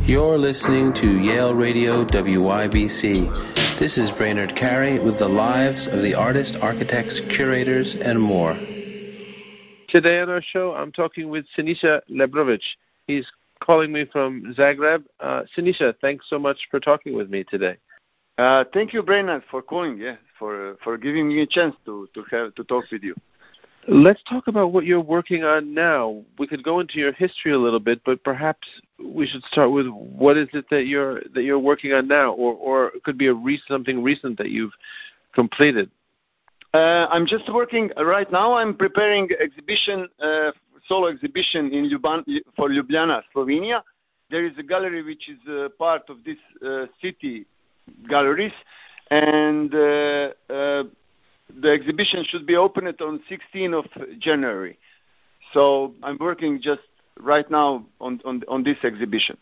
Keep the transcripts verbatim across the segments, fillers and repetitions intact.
You're listening to Yale Radio W Y B C. This is Brainerd Carey with the lives of the artists, architects, curators, and more. Today on our show, I'm talking with Sinisa Lebrovic. He's calling me from Zagreb. Uh, Sinisa, thanks so much for talking with me today. Uh, thank you, Brainerd, for calling. Yeah, for uh, for giving me a chance to to have to talk with you. Let's talk about what you're working on now. We could go into your history a little bit, but perhaps we should start with what is it that you're that you're working on now, or or it could be a re- something recent that you've completed. Uh, I'm just working right now. I'm preparing exhibition, uh, solo exhibition in Ljuban, for Ljubljana, Slovenia. There is a gallery which is uh, part of this uh, city galleries, and uh, uh, the exhibition should be opened on sixteenth of January. So I'm working just right now on, on, on this exhibition.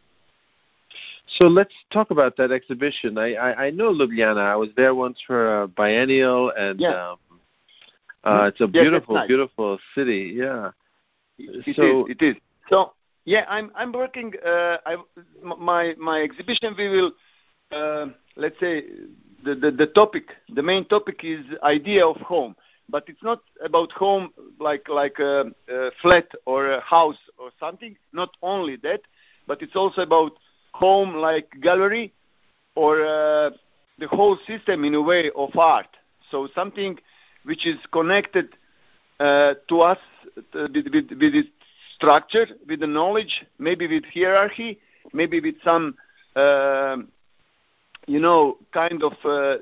So let's talk about that exhibition. I, I, I know Ljubljana. I was there once for a biennial, and yeah. um, uh, it's a yes, beautiful, nice. beautiful city. Yeah. It so, is. It is. So yeah, I'm I'm working. Uh, I my my exhibition. We will uh, let's say the, the the topic. The main topic is idea of home, but it's not about home like like a, a flat or a house or something. Not only that, but it's also about home like gallery or uh, the whole system in a way of art. So something which is connected uh, to us uh, with, with, with its structure, with the knowledge, maybe with hierarchy, maybe with some, uh, you know, kind of uh,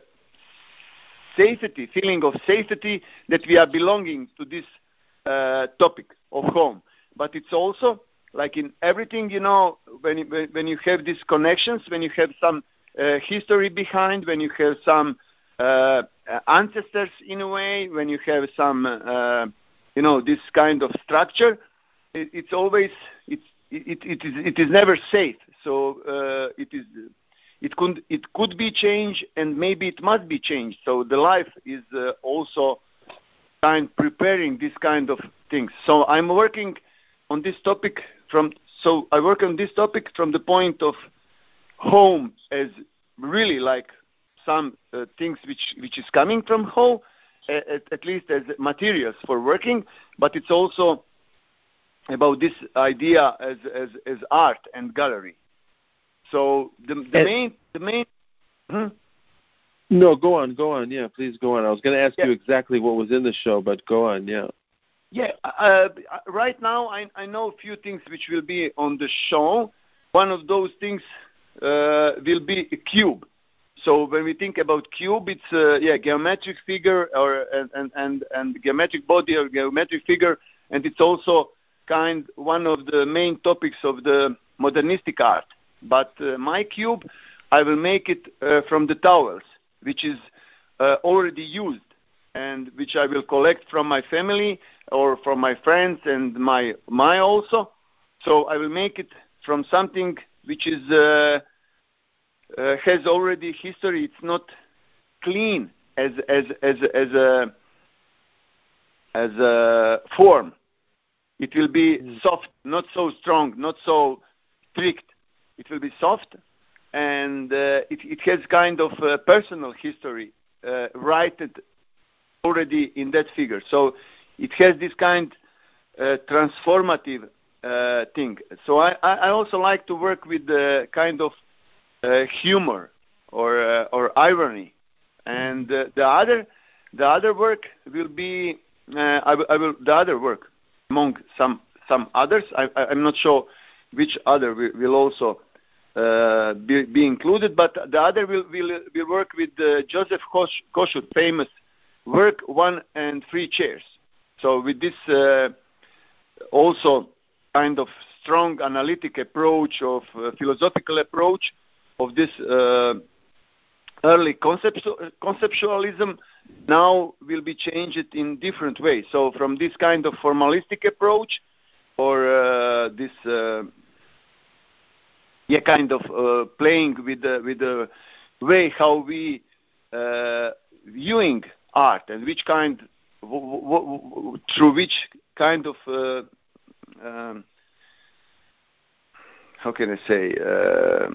safety, feeling of safety that we are belonging to this uh, topic of home. But it's also, like in everything, you know, when you, when you have these connections, when you have some uh, history behind, when you have some uh, ancestors in a way, when you have some, uh, you know, this kind of structure, it, it's always, it's, it, it, is, it is never safe. So uh, it is, it could, it could be changed, and maybe it must be changed. So the life is uh, also kind preparing this kind of things. So I'm working on this topic from, so I work on this topic from the point of home as really like some uh, things which, which is coming from home, at, at least as materials for working, but it's also about this idea as, as, as art and gallery. So the, the and, main, the main, hmm? No, go on, go on. Yeah, please go on. I was going to ask yeah. you exactly what was in the show, but go on, yeah. Yeah, uh, right now I, I know a few things which will be on the show. One of those things uh, will be a cube. So when we think about cube, it's a yeah, geometric figure or and, and, and, and geometric body or geometric figure, and it's also kind one of the main topics of the modernistic art. But uh, my cube, I will make it uh, from the towels, which is uh, already used, and which I will collect from my family or from my friends and my my also. So I will make it from something which is uh, uh, has already history. It's not clean as as as as a as a form. It will be mm. soft, not so strong, not so strict. It will be soft, and uh, it, it has kind of uh, personal history uh, righted already in that figure. So it has this kind uh, transformative uh, thing. So I, I also like to work with the kind of uh, humor or uh, or irony, and uh, the other the other work will be uh, I, will, I will the other work among some some others. I, I, I'm not sure which other will, will also uh, be, be included, but the other will will, will work with uh, Joseph Koshut, famous work One and Three Chairs. So with this uh, also kind of strong analytic approach of uh, philosophical approach of this uh, early conceptu- conceptualism now will be changed in different ways. So from this kind of formalistic approach or uh, this uh, yeah kind of uh, playing with the with the way how we uh, viewing art and which kind w- w- w- through which kind of uh, um, how can I say, uh,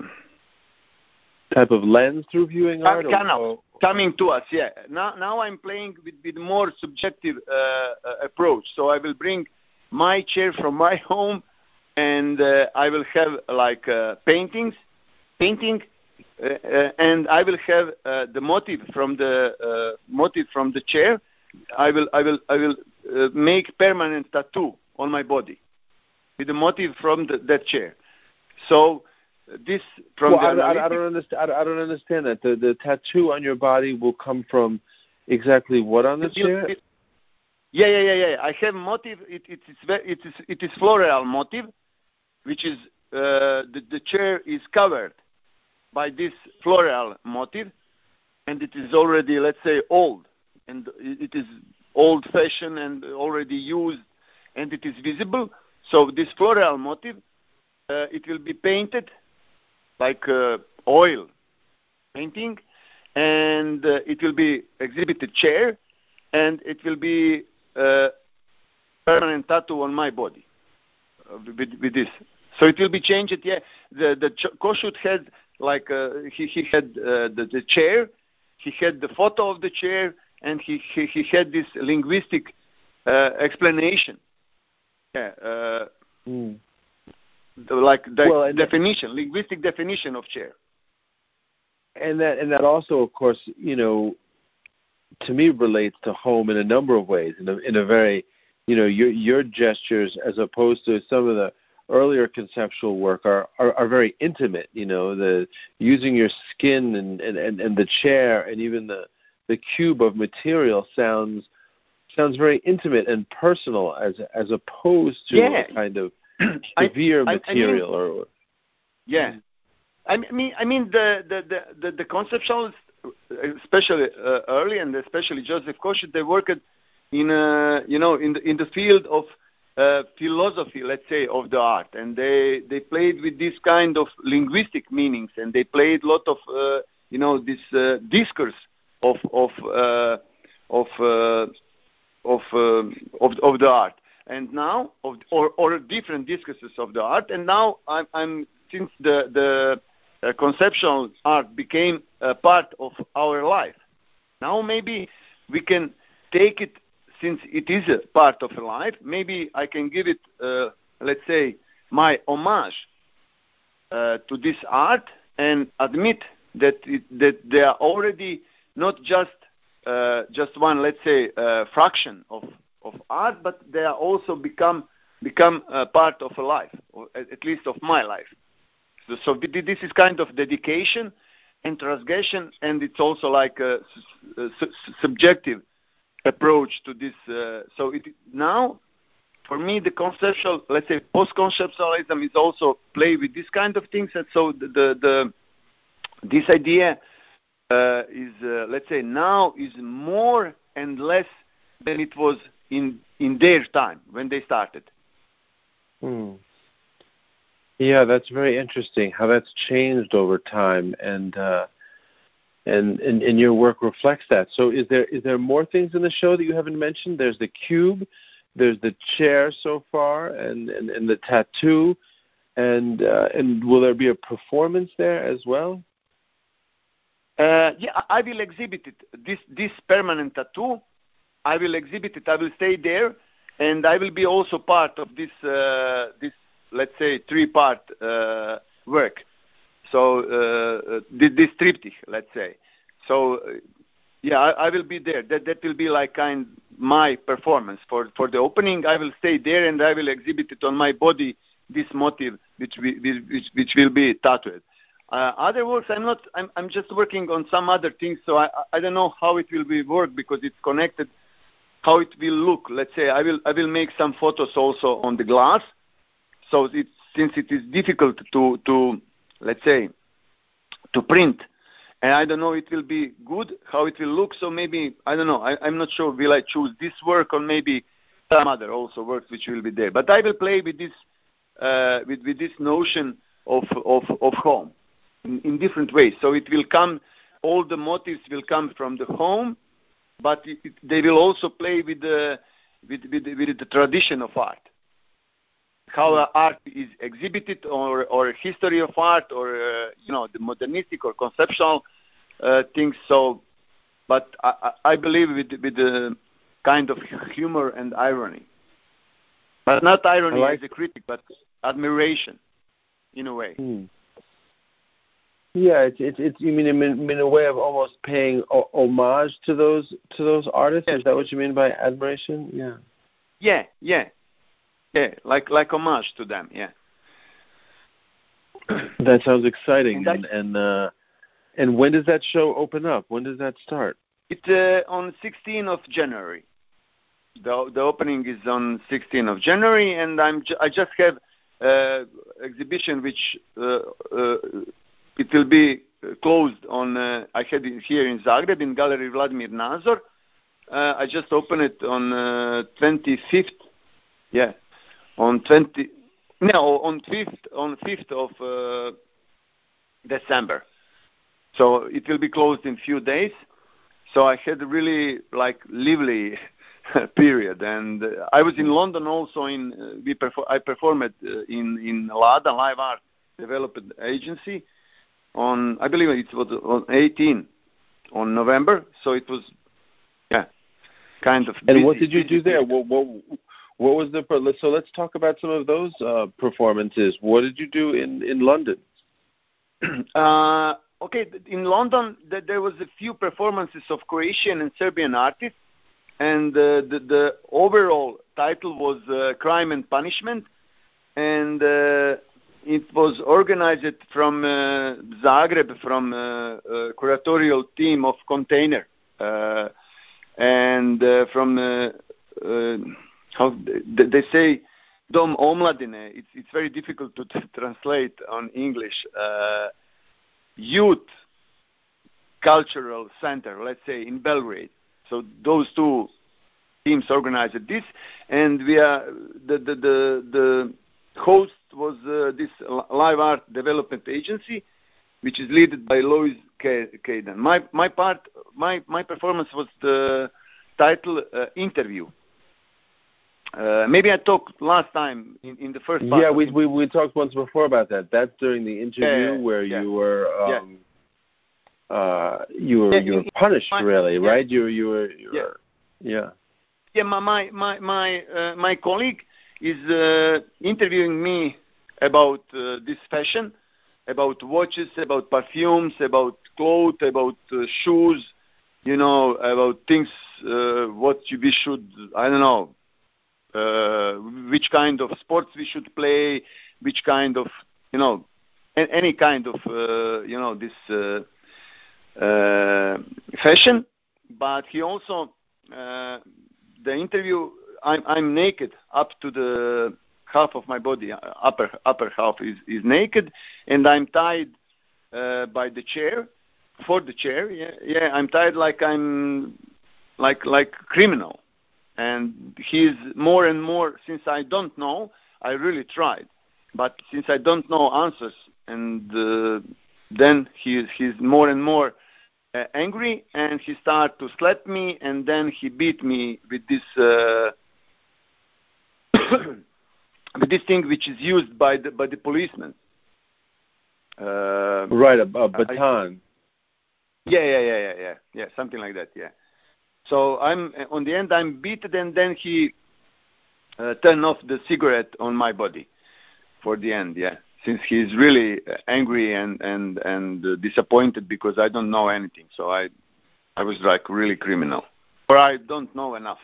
type of lens through viewing art? Kind or, of coming to us, yeah. Now, now I'm playing with, with more subjective uh, uh, approach. So I will bring my chair from my home, and uh, I will have like uh, paintings, painting, uh, uh, and I will have uh, the motif from the uh, motif from the chair. I will, I will, I will uh, make permanent tattoo on my body with the motif from the, that chair. So this from well, the I, I, I don't understand. I, I don't understand that the the tattoo on your body will come from exactly what on the chair? Yeah, yeah, yeah, yeah. I have motif. It, it, it's it is it is floral motif, which is uh, the the chair is covered by this floral motif, and it is already, let's say, old, and it is old-fashioned and already used, and it is visible. So this floral motif, uh, it will be painted like uh, oil painting, and uh, it will be exhibited chair, and it will be uh, permanent tattoo on my body uh, with, with this. So it will be changed. Yeah, the the ch- Kossuth had like uh, he he had uh, the the chair, he had the photo of the chair, and he he, he had this linguistic uh, explanation. Yeah. Uh, mm. the, like the well, definition, that, linguistic definition of chair. And that and that also, of course, you know, to me relates to home in a number of ways. In a in a very, you know, your your gestures as opposed to some of the earlier conceptual work are, are, are very intimate, you know, the using your skin and, and, and, and the chair and even the, the cube of material sounds sounds very intimate and personal as as opposed to yeah. a kind of severe I, material I mean, or yeah. I mean I mean the the, the, the, the conceptualists, especially uh, early and especially Joseph Kossuth, they worked in uh, you know in the in the field of Uh, philosophy, let's say, of the art, and they they played with this kind of linguistic meanings, and they played a lot of uh, you know this uh, discourse of of uh, of uh, of, uh, of of the art, and now of or or different discourses of the art, and now I'm, I'm since the the uh, conceptual art became a part of our life. Now maybe we can take it. Since it is a part of life, maybe I can give it, uh, let's say, my homage uh, to this art and admit that it, that they are already not just uh, just one, let's say, uh, fraction of, of art, but they are also become become a part of a life, or at least of my life. So, so this is kind of dedication and transgression, and it's also like a, a su- subjective approach to this. Uh, so it, now, for me, the conceptual, let's say, post-conceptualism is also play with this kind of things. And so the, the, the this idea uh, is, uh, let's say, now is more and less than it was in in their time when they started. Hmm. Yeah, that's very interesting how that's changed over time, and. Uh, And, and and your work reflects that. So is there is there more things in the show that you haven't mentioned? There's the cube, there's the chair so far, and, and, and the tattoo, and uh, and will there be a performance there as well? Uh, yeah, I will exhibit it. This this permanent tattoo, I will exhibit it. I will stay there, and I will be also part of this uh, this let's say three part uh, work. So uh, this triptych, let's say. So uh, yeah, I, I will be there. That that will be like kind my performance for, for the opening. I will stay there and I will exhibit it on my body. This motif, which we, which which will be tattooed. Uh, other works, I'm not. I'm I'm just working on some other things. So I I don't know how it will be work because it's connected. How it will look. Let's say I will I will make some photos also on the glass. So it since it is difficult to to let's say, to print. And I don't know, it will be good, how it will look. So maybe, I don't know, I, I'm not sure, will I choose this work or maybe some other also works which will be there. But I will play with this, uh, with, with this notion of, of, of home in, in different ways. So it will come, all the motifs will come from the home, but it, it, they will also play with the, with, with, with the tradition of art. how uh, art is exhibited, or or history of art, or uh, you know, the modernistic or conceptual uh, things. So, but I, I believe with with the kind of humor and irony, but not irony like as a critic, but admiration in a way. Hmm. Yeah, it's it's it's. You mean in, in a way of almost paying o- homage to those to those artists? Yes. Is that what you mean by admiration? Yeah. Yeah, yeah, yeah. Like like homage to them. Yeah. That sounds exciting. And, and and, uh, and when does that show open up? When does that start? It's uh, on sixteenth of January. The the opening is on sixteenth of January, and I'm ju- I just have uh, exhibition which uh, uh, it will be closed on. Uh, I had it here in Zagreb in Gallery Vladimir Nazor. Uh, I just opened it on uh, twenty-fifth. Yeah, on twenty. No, on fifth on fifth of uh, December. So it will be closed in few days. So I had a really like lively period, and uh, I was in London also. In uh, we perfor- I performed uh, in in LADA, Live Art Development Agency, on I believe it was on eighteenth on November. So it was yeah, kind of. And busy, what did you busy do there? period. What, what what was the so let's talk about some of those uh, performances. What did you do in in London? uh, okay, in London there was a few performances of Croatian and Serbian artists. And uh, the, the overall title was uh, Crime and Punishment, and uh, it was organized from uh, Zagreb, from uh, a curatorial team of Container, uh, and uh, from uh, uh, how they, they say Dom Omladine. It's it's very difficult to t- translate on English. Uh, Youth Cultural Center, let's say, in Belgrade. So those two teams organized this, and we are the the the, the host was uh, this Live Art Development Agency, which is led by Lois Caden. My my part, my my performance was the title uh, interview. Uh, maybe I talked last time in, in the first part. Yeah, we we we talked once before about that. That's during the interview yeah, where yeah. you were. Um, yeah. Uh, you were yeah, you were in, punished, my, really, yeah. right? You were you were, you yeah. were yeah. Yeah, my my my my, uh, my colleague is uh, interviewing me about uh, this fashion, about watches, about perfumes, about clothes, about uh, shoes, you know, about things. Uh, what we should, I don't know, uh, which kind of sports we should play, which kind of, you know, any kind of, uh, you know, this. Uh, Uh, fashion, but he also uh, the interview. I'm I'm naked up to the half of my body. Upper upper half is, is naked, and I'm tied uh, by the chair for the chair. Yeah, yeah. I'm tied like I'm like like criminal, and he's more and more. Since I don't know, I really tried, but since I don't know answers, and uh, then he he's more and more. Uh, angry, and he started to slap me, and then he beat me with this uh, with this thing which is used by the by the policemen. Uh, right, a, a baton. I, yeah, yeah, yeah, yeah, yeah, yeah, something like that. Yeah. So I'm on the end. I'm beaten, and then he uh, turned off the cigarette on my body for the end. Yeah. Since he's really angry and and and uh, disappointed because I don't know anything, so I I was like really criminal, or I don't know enough.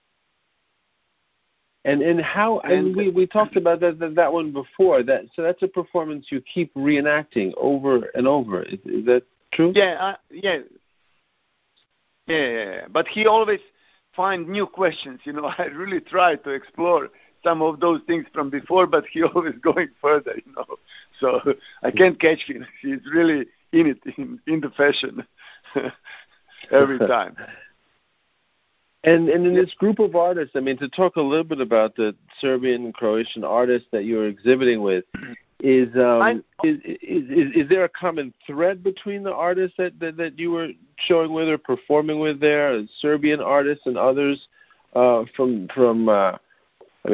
And and how and, and we, we talked about that, that that one before. That so that's a performance you keep reenacting over and over. Is, is that true? Yeah, uh, yeah, yeah, yeah. But he always find new questions. You know, I really try to explore some of those things from before, but he always going further, you know. So I can't catch him. He's really in it, in, in the fashion every time. And and in this group of artists, I mean, to talk a little bit about the Serbian and Croatian artists that you're exhibiting with, is um is, is is is there a common thread between the artists that, that, that you were showing with or performing with there, Serbian artists and others uh, from from uh, I mean,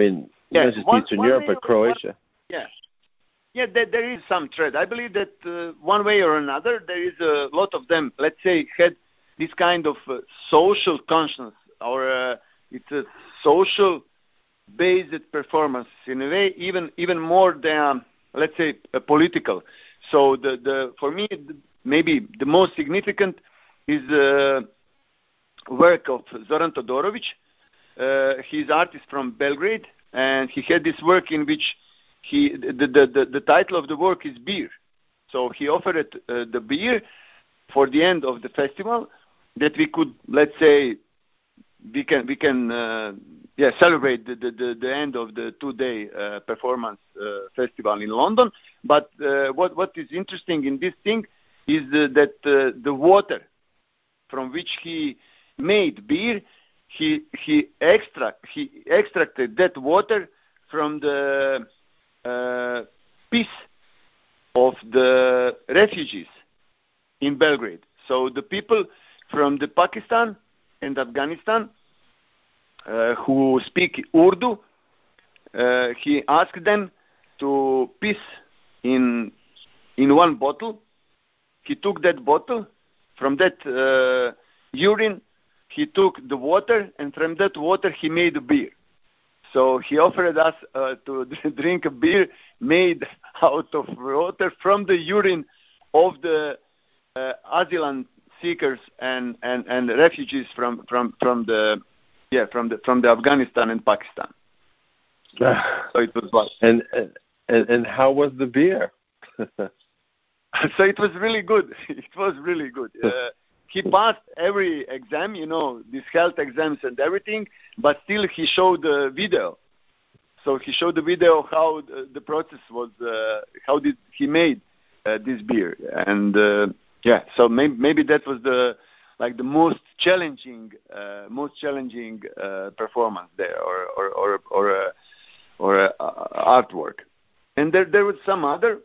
yeah, not just one, Eastern one Europe, way but or- Croatia. One, yeah, yeah. There, there is some thread. I believe that uh, one way or another, there is a lot of them. Let's say had this kind of uh, social conscience, or uh, it's a social-based performance in a way, even even more than, let's say, a political. So the the for me, the, maybe the most significant is the work of Zoran Todorovic. Uh, he's artist from Belgrade, and he had this work in which he the the, the, the title of the work is beer. So he offered uh, the beer for the end of the festival, that we could, let's say, we can we can uh, yeah celebrate the, the, the, the end of the two-day uh, performance uh, festival in London. But uh, what what is interesting in this thing is uh, that uh, the water from which he made beer, he he extract he extracted that water from the uh, piss of the refugees in Belgrade. So the people from the Pakistan and Afghanistan uh, who speak Urdu, uh, he asked them to piss in in one bottle. He took that bottle. From that uh, urine, he took the water, and from that water he made a beer. So he offered us uh, to drink a beer made out of water from the urine of the uh, asylum seekers and, and, and refugees from, from, from the yeah from the from the Afghanistan and Pakistan. So it was what and and and how was the beer? So it was really good. It was really good. Uh, he passed every exam, you know, these health exams and everything, but still he showed the video. So he showed the video of how the, the process was, uh, how did he made uh, this beer. And uh, yeah, so maybe, maybe that was the like the most challenging, uh, most challenging uh, performance there, or or or or, uh, or uh, artwork. And there there was some other.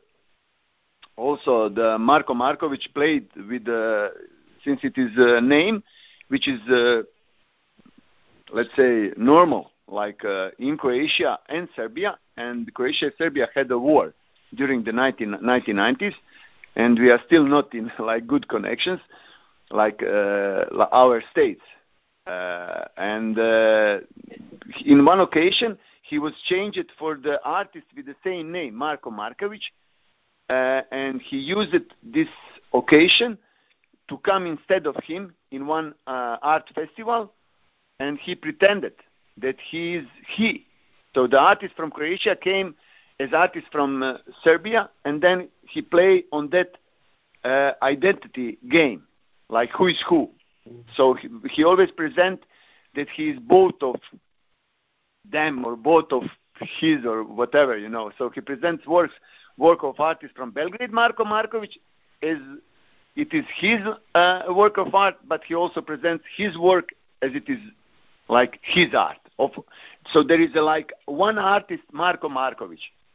Also, the Marko Markovic played with, uh, since it is a name, which is, uh, let's say, normal, like uh, in Croatia and Serbia. And Croatia and Serbia had a war during the nineteen nineties, and we are still not in like good connections, like uh, our states. Uh, and uh, in one occasion, he was changed for the artist with the same name, Marko Markovic. Uh, and he used this occasion to come instead of him in one uh, art festival, and he pretended that he is he. So the artist from Croatia came as artist from uh, Serbia, and then he played on that uh, identity game, like who is who. So he, he always present that he is both of them or both of his or whatever, you know. So he presents works work of artist from Belgrade, Marko Markovic, is it is his uh, work of art, but he also presents his work as it is like his art. Of, so there is a, like one artist, Marko Markovic.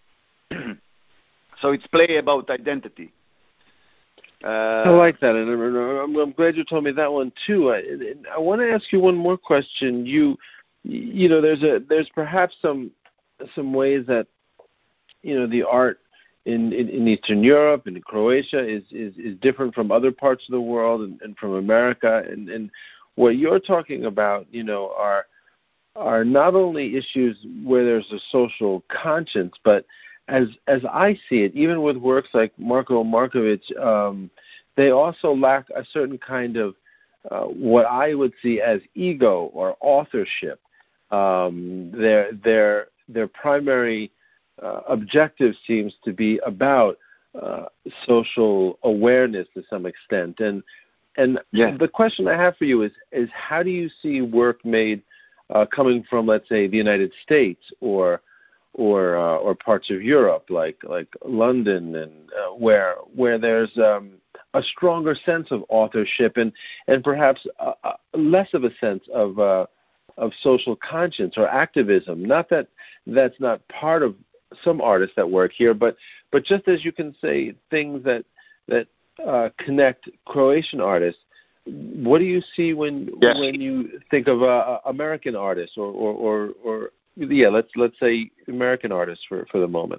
So it's play about identity. Uh, I like that, and I'm, I'm glad you told me that one too. I, I want to ask you one more question. You, you know, there's a there's perhaps some some ways that you know the art in, in, in Eastern Europe and in Croatia is, is, is different from other parts of the world and, and from America. And, and what you're talking about, you know, are are not only issues where there's a social conscience, but as as I see it, even with works like Marko Markovic, um, they also lack a certain kind of uh, what I would see as ego or authorship. Um, their their their primary uh, objective seems to be about uh, social awareness to some extent. And and yeah. the question I have for you is is how do you see work made uh, coming from, let's say, the United States or or uh, or parts of Europe, like like London, and uh, where where there's um, a stronger sense of authorship and and perhaps uh, uh, less of a sense of uh, of social conscience or activism. Not that that's not part of some artists that work here, but but just as you can say things that that uh, connect Croatian artists, what do you see when yes. when you think of uh, American artists or or or, or yeah, let's let's say American artists for, for the moment?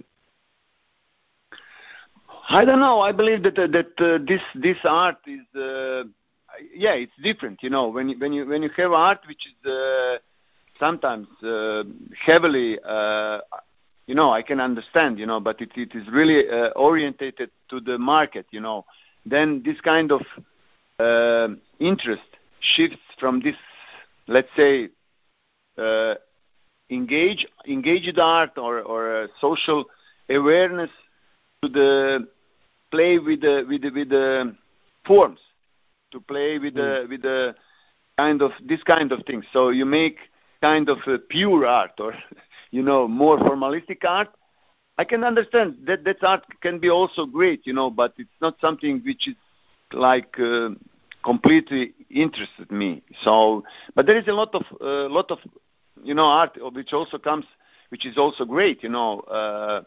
I don't know. I believe that uh, that uh, this this art is uh, yeah, it's different. You know, when you, when you when you have art which is uh, sometimes uh, heavily, uh, you know, I can understand, you know, but it it is really uh, orientated to the market, you know. Then this kind of uh, interest shifts from this, let's say, uh, engage engaged art or or uh, social awareness to the play with the with the, with the forms, to play with the with the kind of this kind of things. So you make kind of a pure art, or you know, more formalistic art. I can understand that that art can be also great, you know, but it's not something which is like uh, completely interested me. So, but there is a lot of uh, lot of you know art which also comes, which is also great, you know. Uh,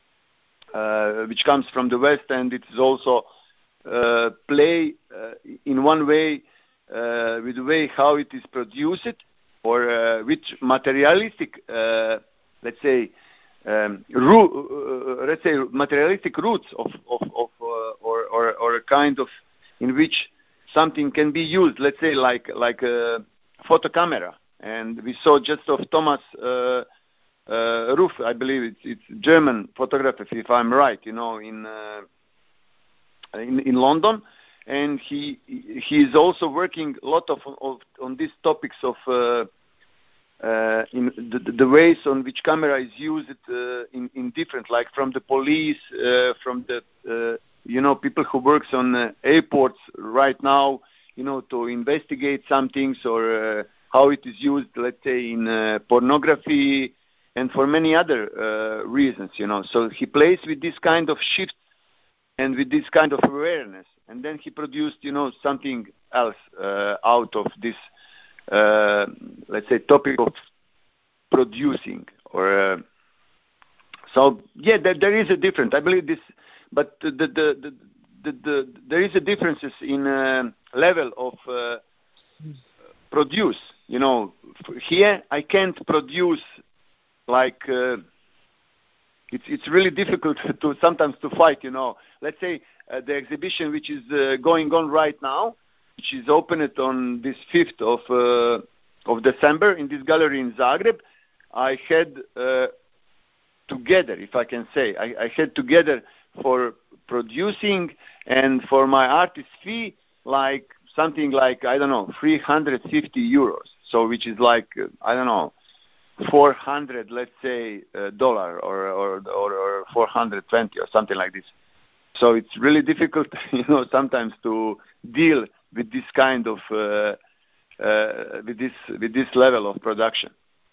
Uh, which comes from the West, and it is also uh, play uh, in one way uh, with the way how it is produced, or uh, which materialistic, uh, let's say, um, root, uh, let's say materialistic roots of of, of uh, or, or or a kind of in which something can be used. Let's say like like a photo camera, and we saw just of Thomas. Uh, Uh, Ruf, I believe it's it's German photographer, if I'm right, you know, in uh, in, in London, and he he is also working a lot of, of on these topics of uh, uh, in the, the ways on which camera is used uh, in in different, like from the police, uh, from the uh, you know people who works on uh, airports right now, you know, to investigate some things, or uh, how it is used, let's say, in uh, pornography. And for many other uh, reasons, you know. So he plays with this kind of shift and with this kind of awareness. And then he produced, you know, something else uh, out of this, uh, let's say, topic of producing. Or uh, So, yeah, there, there is a difference. I believe this, but the, the, the, the, the, there is a differences in uh, level of uh, produce. You know, here I can't produce like uh, it's it's really difficult to sometimes to fight, you know. Let's say uh, the exhibition which is uh, going on right now, which is opened on this fifth of uh, of December in this gallery in Zagreb. I had uh, together, if I can say, I, I had together for producing and for my artist fee, like something like, I don't know, three hundred fifty euros. So which is like, uh, I don't know, four hundred, let's say, uh, dollar or, or or or four hundred twenty or something like this. So it's really difficult, you know, sometimes to deal with this kind of uh, uh, with this with this level of production.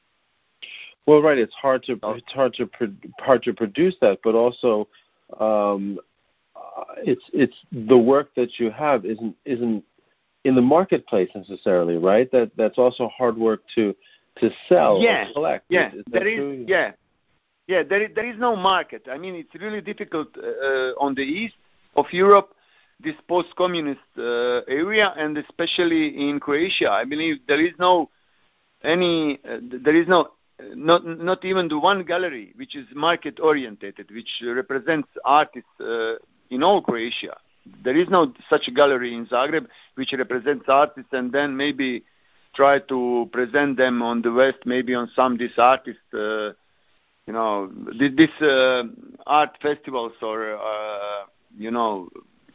Well, right, it's hard to it's hard to hard to produce that, but also um, it's it's the work that you have isn't isn't in the marketplace necessarily, right? That that's also hard work to. To sell yeah, or collect. Yeah, is, is there is, true? yeah, yeah. There is, there is no market. I mean, it's really difficult uh, on the east of Europe, this post-communist uh, area, and especially in Croatia. I believe there is no any, uh, there is no, not not even the one gallery which is market-orientated, which represents artists uh, in all Croatia. There is no such gallery in Zagreb which represents artists, and then maybe try to present them on the West, maybe on some these artists, uh, you know, this, this uh, art festivals, or uh, you know,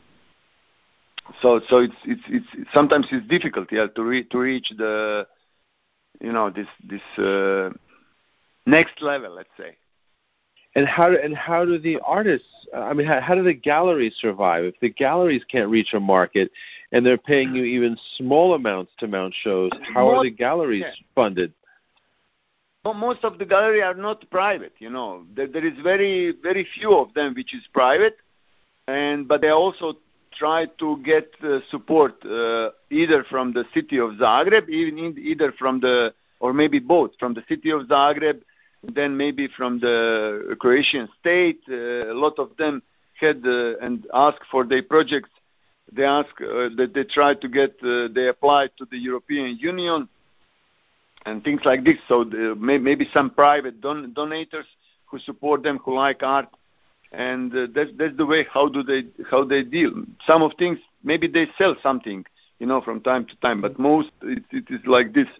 so so it's it's it's sometimes it's difficult, yeah, to re- to reach the, you know, this this uh, next level, let's say. And how do, and how do the artists? I mean, how, how do the galleries survive? If the galleries can't reach a market, and they're paying you even small amounts to mount shows, how most, are the galleries yeah. funded? Well, most of the galleries are not private. You know, there, there is very very few of them which is private, and but they also try to get uh, support uh, either from the city of Zagreb, even in, either from the or maybe both from the city of Zagreb. Then maybe from the Croatian state, uh, a lot of them had uh, and asked for their projects. They ask uh, that they try to get, uh, they applied to the European Union, and things like this. So the, may, maybe some private don, donators who support them, who like art, and uh, that's that's the way how do they how they deal. Some of things maybe they sell something, you know, from time to time, but most it, it is like this,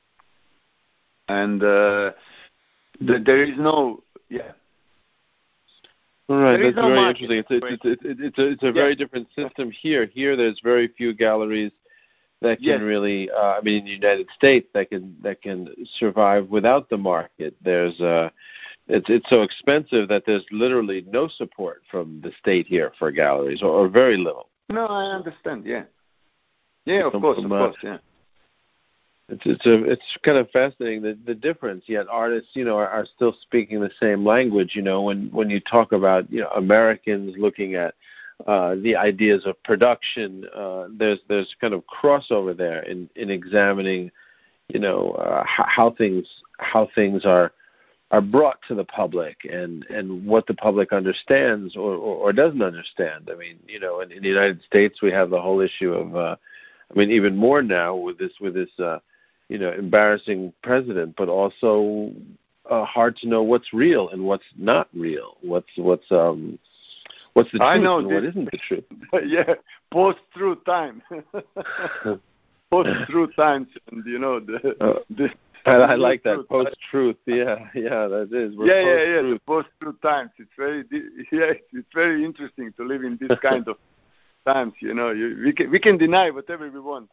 and uh, the, there is no yeah. All right, there that's no very market. interesting. It's it's it's, it's a it's a very yeah. different system here. Here, there's very few galleries that can yes. really. Uh, I mean, in the United States, that can that can survive without the market. There's uh, it's it's so expensive that there's literally no support from the state here for galleries, or, or very little. No, I understand. Yeah, yeah, of From, course, from, of uh, course, yeah. It's it's a it's kind of fascinating the the difference. Yet artists, you know, are, are still speaking the same language. You know, when when you talk about you know Americans looking at uh, the ideas of production, uh, there's there's kind of crossover there in, in examining, you know, uh, how, how things how things are are brought to the public and, and what the public understands or, or, or doesn't understand. I mean, you know, in, in the United States we have the whole issue of, uh, I mean, even more now with this with this. Uh, you know, embarrassing president, but also uh, hard to know what's real and what's not real. What's what's um what's the truth I know and this. what isn't the truth. yeah, post-truth time. Post-truth times, and you know the. Uh, the I, I like that truth. post-truth. Yeah, yeah, that is. We're yeah, yeah, yeah. post-truth. The post-truth times. It's very, yeah, it's very interesting to live in this kind of times. You know, you, we can we can deny whatever we want.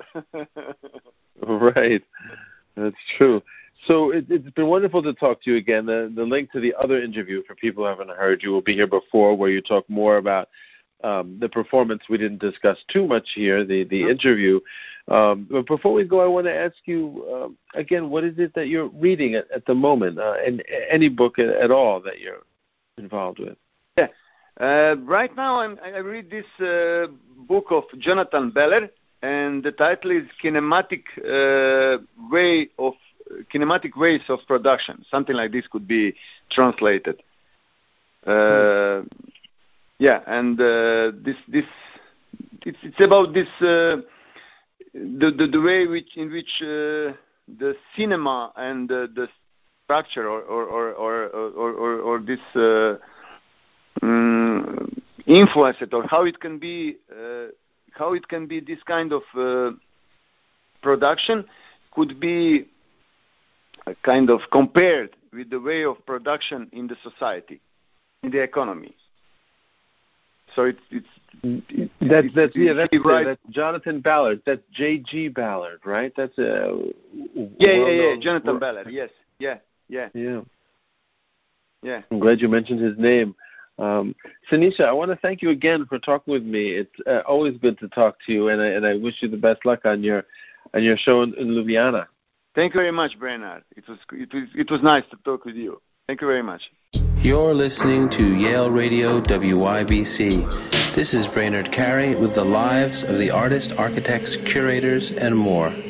Right, that's true. So it, it's been wonderful to talk to you again. The, the link to the other interview for people who haven't heard you will be here before, where you talk more about um, the performance we didn't discuss too much here, the, the mm-hmm. interview. Um, but before we go, I want to ask you, um, again, what is it that you're reading at, at the moment, uh, and any book at, at all that you're involved with? Yeah. Uh, right now I'm, I read this uh, book of Jonathan Beller, and the title is Kinematic uh, Way of Kinematic Ways of Production. Something like this could be translated. Uh, yeah, and uh, this this it's it's about this uh, the, the the way which in which uh, the cinema and uh, the structure or or or or or, or, or this uh, um, influence it, or how it can be uh, how it can be this kind of uh, production could be kind of compared with the way of production in the society, in the economy. So it's it's, it's that's it's, that's it's, yeah that's, right. that's Jonathan Ballard. That's J G Ballard, right? That's a yeah yeah yeah Jonathan work. Ballard. Yes, yeah yeah yeah yeah. I'm glad you mentioned his name. Um, Sinisha, I want to thank you again for talking with me. It's uh, always good to talk to you, and I, and I wish you the best luck on your on your show in, in Ljubljana. Thank you very much, Bernard. It was it was it was nice to talk with you. Thank you very much. You're listening to Yale Radio W Y B C. This is Brainerd Carey with the lives of the artists, architects, curators, and more.